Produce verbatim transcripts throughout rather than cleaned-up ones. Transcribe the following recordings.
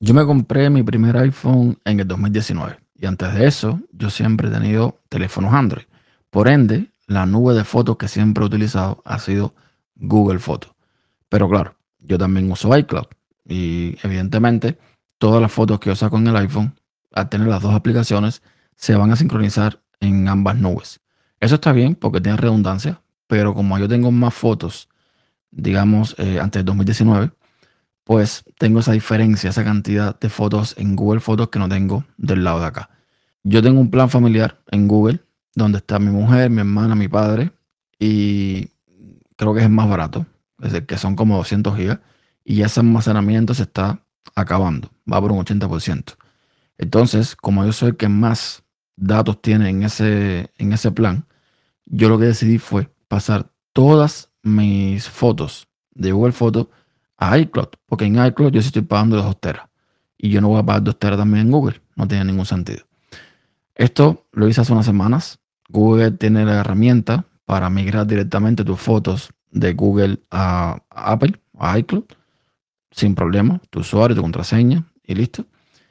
Yo me compré mi primer iPhone en el dos mil diecinueve y antes de eso yo siempre he tenido teléfonos Android. Por ende, la nube de fotos que siempre he utilizado ha sido Google Fotos. Pero claro, yo también uso iCloud y evidentemente todas las fotos que yo saco en el iPhone, al tener las dos aplicaciones, se van a sincronizar en ambas nubes. Eso está bien porque tiene redundancia, pero como yo tengo más fotos, digamos, eh, antes del dos mil diecinueve, pues tengo esa diferencia, esa cantidad de fotos en Google Fotos que no tengo del lado de acá. Yo tengo un plan familiar en Google donde está mi mujer, mi hermana, mi padre y creo que es el más barato, es decir, que son como doscientos gigas y ese almacenamiento se está acabando, va por un ochenta por ciento. Entonces, como yo soy el que más datos tiene en ese, en ese plan, yo lo que decidí fue pasar todas mis fotos de Google Fotos a iCloud, porque en iCloud yo sí estoy pagando dos teras y yo no voy a pagar dos teras también en Google, no tiene ningún sentido. Esto lo hice hace unas semanas. Google tiene la herramienta para migrar directamente tus fotos de Google a Apple, a iCloud, sin problema, tu usuario, tu contraseña y listo.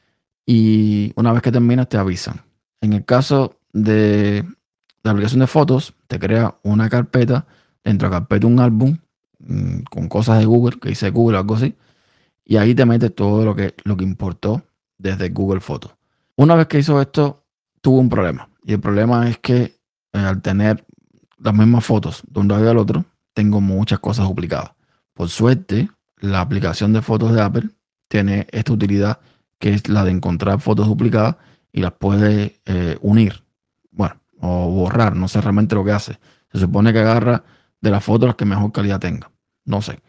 Y una vez que terminas te avisan. En el caso de la aplicación de fotos, te crea una carpeta, dentro de la carpeta un álbum mm, con cosas de Google, que dice Google, algo así, y ahí te metes todo lo que, lo que importó desde Google Fotos. Una vez que hizo esto, tuvo un problema. Y el problema es que eh, al tener las mismas fotos de un lado y del otro, tengo muchas cosas duplicadas. Por suerte, la aplicación de fotos de Apple tiene esta utilidad que es la de encontrar fotos duplicadas y las puede eh, unir. Bueno, o borrar, no sé realmente lo que hace. Se supone que agarra de las fotos las que mejor calidad tenga. No sé.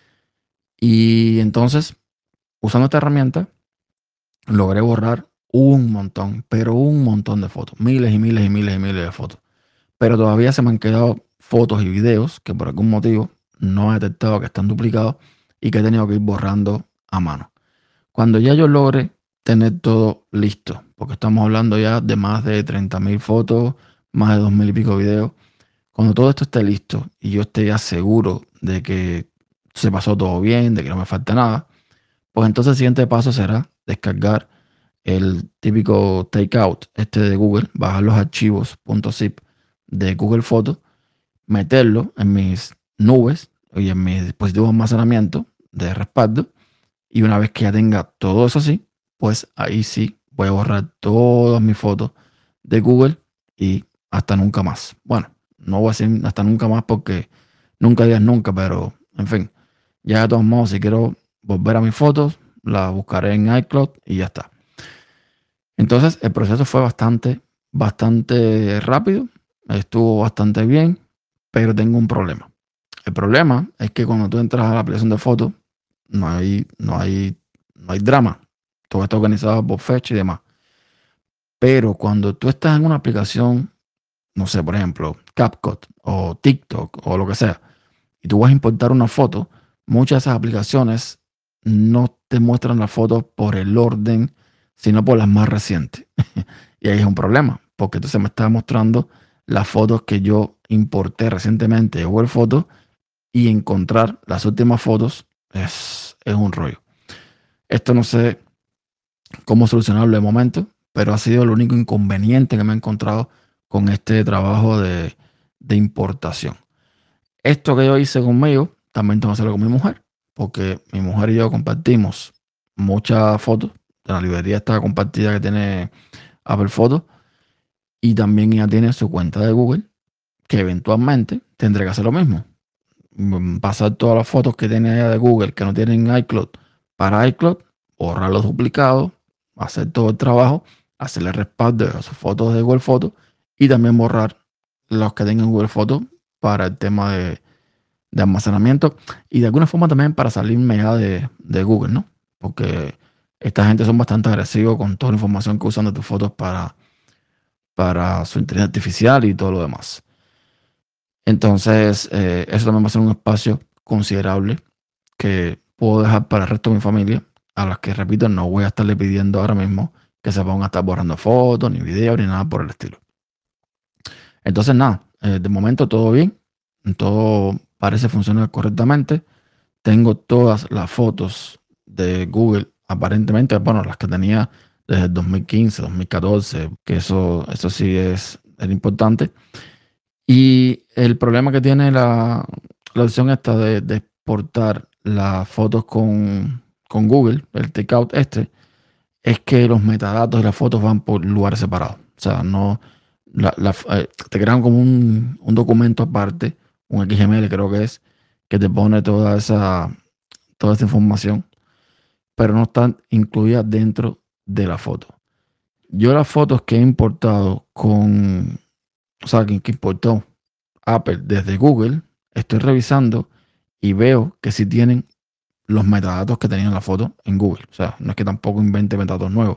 Y entonces, usando esta herramienta, logré borrar un montón, pero un montón de fotos. Miles y miles y miles y miles de fotos. Pero todavía se me han quedado fotos y videos que por algún motivo no he detectado que están duplicados y que he tenido que ir borrando a mano. Cuando ya yo logre tener todo listo, porque estamos hablando ya de más de treinta mil fotos, más de dos mil y pico videos, cuando todo esto esté listo y yo esté ya seguro de que se pasó todo bien, de que no me falta nada, pues entonces el siguiente paso será descargar el típico takeout este de Google, bajar los archivos .zip de Google Fotos, meterlo en mis nubes y en mis dispositivos de almacenamiento de respaldo. Y una vez que ya tenga todo eso así, pues ahí sí voy a borrar todas mis fotos de Google y hasta nunca más. Bueno, no voy a decir hasta nunca más porque nunca digas nunca, pero en fin, ya de todos modos, si quiero volver a mis fotos, las buscaré en iCloud y ya está. Entonces el proceso fue bastante, bastante rápido, estuvo bastante bien, pero tengo un problema. El problema es que cuando tú entras a la aplicación de fotos, no hay, no hay, no hay drama. Todo está organizado por fecha y demás. Pero cuando tú estás en una aplicación, no sé, por ejemplo, CapCut o TikTok o lo que sea, y tú vas a importar una foto, muchas de esas aplicaciones no te muestran las fotos por el orden, sino por las más recientes. Y ahí es un problema, porque entonces me está mostrando las fotos que yo importé recientemente de Google Fotos y encontrar las últimas fotos es, es un rollo. Esto no sé cómo solucionarlo de momento, pero ha sido el único inconveniente que me he encontrado con este trabajo de, de importación. Esto que yo hice conmigo, también tengo que hacerlo con mi mujer, porque mi mujer y yo compartimos muchas fotos de la librería esta compartida que tiene Apple Photos y también ella tiene su cuenta de Google, que eventualmente tendré que hacer lo mismo. Mm, Pasar todas las fotos que tiene ella de Google que no tienen iCloud para iCloud, borrar los duplicados, hacer todo el trabajo, hacerle respaldo a sus fotos de Google Fotos y también borrar los que tengan Google Fotos para el tema de, de almacenamiento y de alguna forma también para salirme ya de, de Google, ¿no? Porque esta gente son bastante agresivos con toda la información que usan de tus fotos para, para su inteligencia artificial y todo lo demás. Entonces, eh, eso también va a ser un espacio considerable que puedo dejar para el resto de mi familia, a las que, repito, no voy a estarle pidiendo ahora mismo que se pongan a estar borrando fotos, ni videos, ni nada por el estilo. Entonces, nada, eh, de momento todo bien, todo parece funcionar correctamente. Tengo todas las fotos de Google aparentemente, bueno, las que tenía desde el dos mil quince, dos mil catorce, que eso, eso sí es, es importante. Y el problema que tiene la, la opción esta de, de exportar las fotos con, con Google, el takeout este, es que los metadatos de las fotos van por lugares separados. O sea, no la- la- eh, te crean como un, un documento aparte, un X M L creo que es, que te pone toda esa, toda esa información, pero no están incluidas dentro de la foto. Yo las fotos que he importado con, o sea, que, que importó Apple desde Google, estoy revisando y veo que sí tienen los metadatos que tenían la foto en Google. O sea, no es que tampoco invente metadatos nuevos.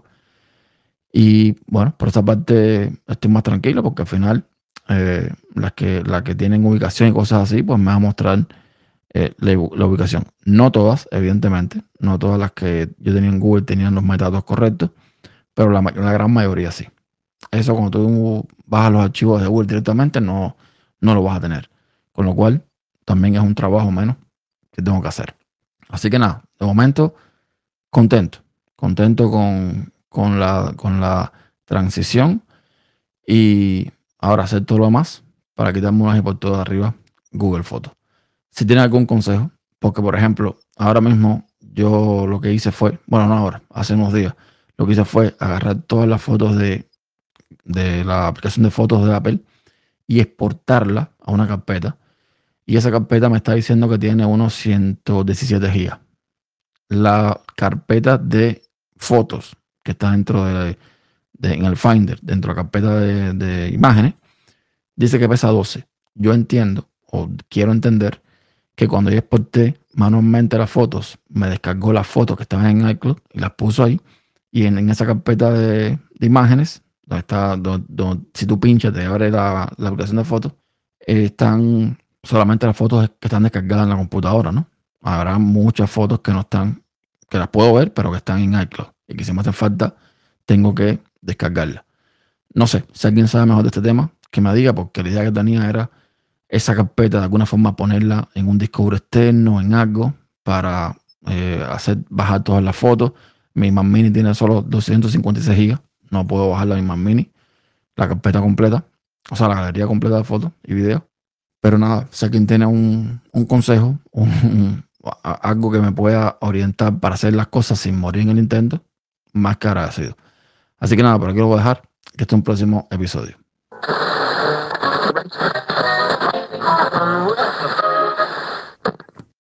Y bueno, por esa parte estoy más tranquilo porque al final eh, las, que, las que tienen ubicación y cosas así, pues me va a mostrar eh, la, la ubicación. No todas, evidentemente. No todas las que yo tenía en Google tenían los metadatos correctos, pero la, la gran mayoría sí. Eso cuando tú bajas los archivos de Google directamente no, no lo vas a tener. Con lo cual también es un trabajo menos que tengo que hacer. Así que nada, de momento contento. Contento con, con, la, con la transición y ahora hacer todo lo demás para quitarme una y por todo de arriba Google Fotos. Si tienes algún consejo, porque por ejemplo, ahora mismo yo lo que hice fue, bueno, no ahora, hace unos días, lo que hice fue agarrar todas las fotos de, de la aplicación de fotos de Apple y exportarla a una carpeta. Y esa carpeta me está diciendo que tiene unos ciento diecisiete gigas. La carpeta de fotos que está dentro de, de- en el Finder, dentro de la carpeta de, de imágenes, dice que pesa doce. Yo entiendo, o quiero entender, que cuando yo exporté manualmente las fotos, me descargó las fotos que estaban en iCloud y las puso ahí. Y en, en esa carpeta de, de imágenes, donde está, donde- donde- si tú pinchas, te abre la, la aplicación de fotos, eh, están solamente las fotos que están descargadas en la computadora, ¿no? Habrá muchas fotos que no están, que las puedo ver, pero que están en iCloud. Y que si me hace falta, tengo que descargarlas. No sé, si alguien sabe mejor de este tema, que me diga, porque la idea que tenía era esa carpeta de alguna forma ponerla en un disco duro externo, en algo, para eh, hacer bajar todas las fotos. Mi Mac Mini tiene solo doscientos cincuenta y seis gigas. No puedo bajar la mi Mac Mini, la carpeta completa, o sea, la galería completa de fotos y videos. Pero nada, si alguien tiene un, un consejo, un- a- algo que me pueda orientar para hacer las cosas sin morir en el intento, más que agradecido. Así que nada, por aquí lo voy a dejar. Que este es un próximo episodio.